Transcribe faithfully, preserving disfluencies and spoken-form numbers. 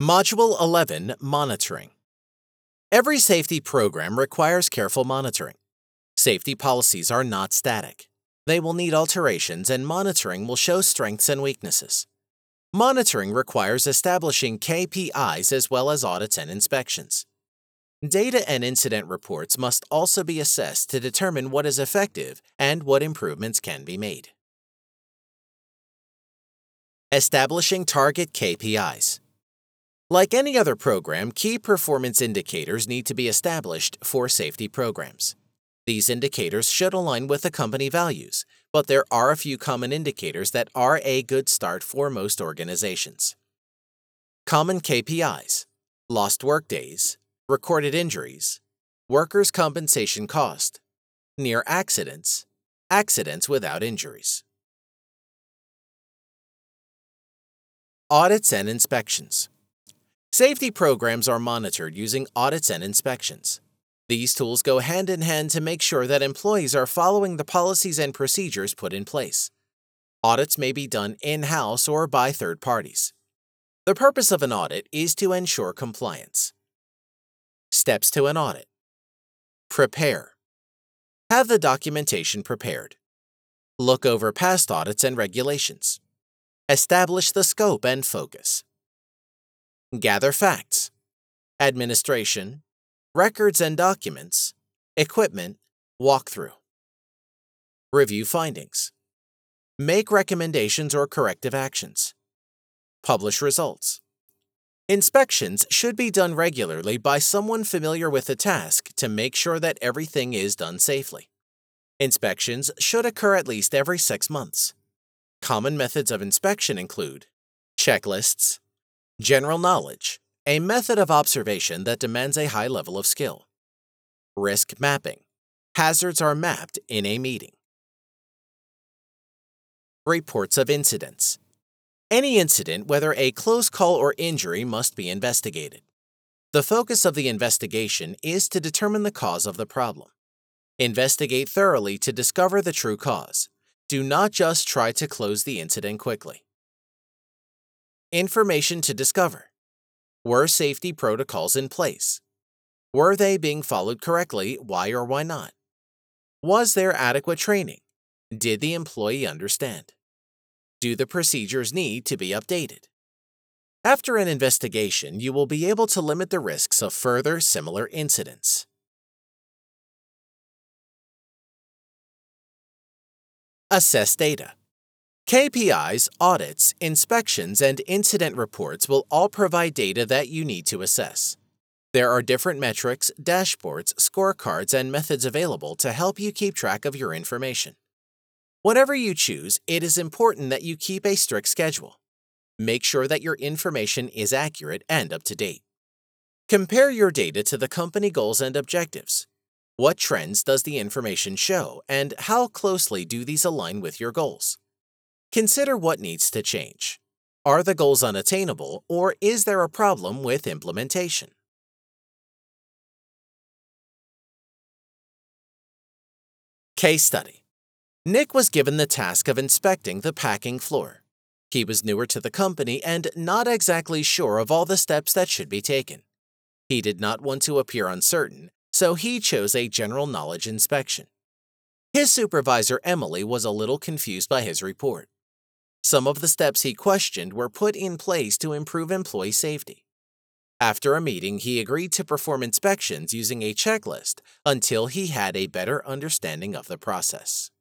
Module eleven Monitoring. Every safety program requires careful monitoring. Safety policies are not static. They will need alterations, and monitoring will show strengths and weaknesses. Monitoring requires establishing K P Is as well as audits and inspections. Data and incident reports must also be assessed to determine what is effective and what improvements can be made. Establishing target K P Is. Like any other program, key performance indicators need to be established for safety programs. These indicators should align with the company values, but there are a few common indicators that are a good start for most organizations. Common K P Is: lost workdays, recorded injuries, workers' compensation cost, near accidents, accidents without injuries. Audits and inspections. Safety programs are monitored using audits and inspections. These tools go hand in hand to make sure that employees are following the policies and procedures put in place. Audits may be done in-house or by third parties. The purpose of an audit is to ensure compliance. Steps to an audit. Prepare. Have the documentation prepared. Look over past audits and regulations. Establish the scope and focus. Gather facts. Administration, records and documents, equipment, walkthrough. Review findings. Make recommendations or corrective actions. Publish results. Inspections should be done regularly by someone familiar with the task to make sure that everything is done safely. Inspections should occur at least every six months. Common methods of inspection include checklists, general knowledge, a method of observation that demands a high level of skill. Risk mapping. Hazards are mapped in a meeting. Reports of incidents. Any incident, whether a close call or injury, must be investigated. The focus of the investigation is to determine the cause of the problem. Investigate thoroughly to discover the true cause. Do not just try to close the incident quickly. Information to discover. Were safety protocols in place? Were they being followed correctly? Why or why not? Was there adequate training? Did the employee understand? Do the procedures need to be updated? After an investigation, you will be able to limit the risks of further similar incidents. Assess data. K P Is, audits, inspections, and incident reports will all provide data that you need to assess. There are different metrics, dashboards, scorecards, and methods available to help you keep track of your information. Whatever you choose, it is important that you keep a strict schedule. Make sure that your information is accurate and up to date. Compare your data to the company goals and objectives. What trends does the information show, and how closely do these align with your goals? Consider what needs to change. Are the goals unattainable, or is there a problem with implementation? Case study. Nick was given the task of inspecting the packing floor. He was newer to the company and not exactly sure of all the steps that should be taken. He did not want to appear uncertain, so he chose a general knowledge inspection. His supervisor, Emily, was a little confused by his report. Some of the steps he questioned were put in place to improve employee safety. After a meeting, he agreed to perform inspections using a checklist until he had a better understanding of the process.